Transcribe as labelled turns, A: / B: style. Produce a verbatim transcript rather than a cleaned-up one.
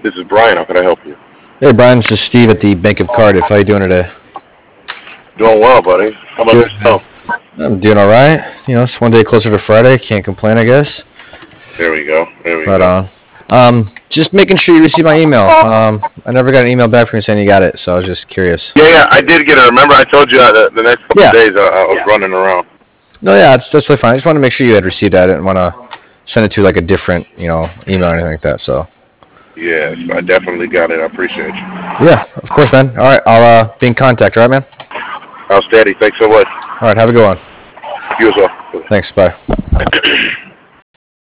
A: This is Brian. How can I help you?
B: Hey, Brian, this is Steve at the Bank of Cardiff. How you doing today?
A: Doing well, buddy. How about
B: Good.
A: yourself?
B: I'm doing all right. You know, it's one day closer to Friday. Can't complain, I guess.
A: There we go. There we
B: Right
A: go.
B: on. Um, just making sure you received my email. Um, I never got an email back from you saying you got it, so I was just curious.
A: Yeah, yeah, I did get it. Remember, I told you uh, the, the next couple
B: Yeah.
A: of days uh, I was yeah. running around.
B: No, yeah, that's that's really fine. I just want to make sure you had received that. I didn't want to send it to like a different, you know, email or anything like that. So.
A: Yes, I definitely got it. I appreciate you.
B: Yeah, of course, man. All right, I'll uh, be in contact. All right, man.
A: I'll steady. Thanks so much.
B: All right, have a good one.
A: You as well.
B: Thanks. Bye.